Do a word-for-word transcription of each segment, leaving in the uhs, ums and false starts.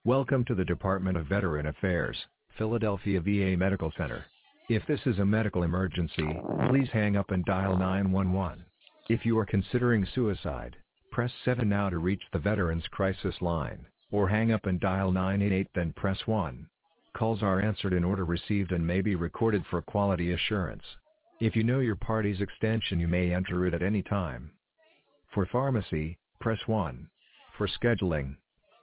Welcome to the Department of Veteran Affairs, Philadelphia V A Medical Center. If this is a medical emergency, please hang up and dial nine one one. If you are considering suicide, press seven now to reach the Veterans Crisis Line, or hang up and dial nine eight eight then press one. Calls are answered in order received and may be recorded for quality assurance. If you know your party's extension, you may enter it at any time. For pharmacy, press one. For scheduling,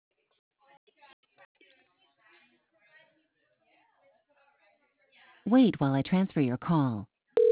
Wait while I transfer your call.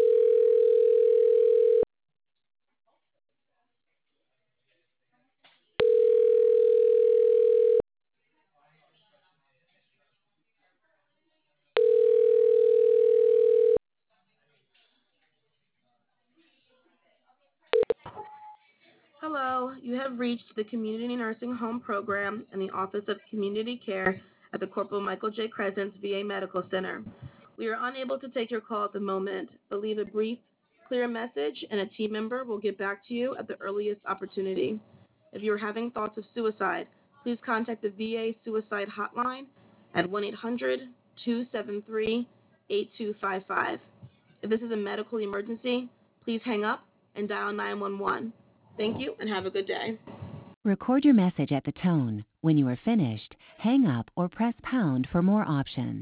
Hello, you have reached the Community Nursing Home Program and the Office of Community Care at the Corporal Michael J. Crescent V A Medical Center. We are unable to take your call at the moment, but leave a brief, clear message and a team member will get back to you at the earliest opportunity. If you are having thoughts of suicide, please contact the V A Suicide Hotline at one eight hundred, two seven three, eight two five five. If this is a medical emergency, please hang up and dial nine one one. Thank you and have a good day. Record your message at the tone. When you are finished, hang up or press pound for more options.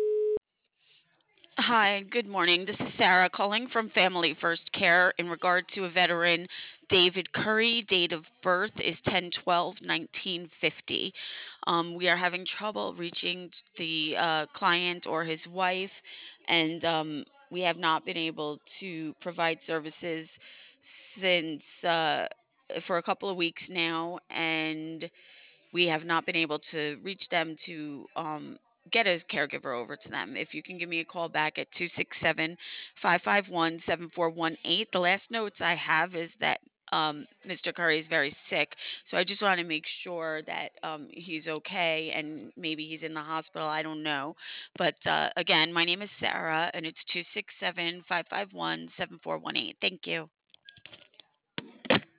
Hi, good morning. This is Sarah calling from Family First Care in regard to a veteran, David Curry. Date of birth is ten twelve nineteen fifty. Um, we are having trouble reaching the uh, client or his wife, and um, we have not been able to provide services since uh, for a couple of weeks now, and we have not been able to reach them to um, get a caregiver over to them. If you can give me a call back at two six seven, five five one, seven four one eight. The last notes I have is that um, Mister Curry is very sick, so I just want to make sure that um, he's okay and maybe he's in the hospital. I don't know. But uh, again, my name is Sarah, and it's two six seven, five five one, seven four one eight. Thank you.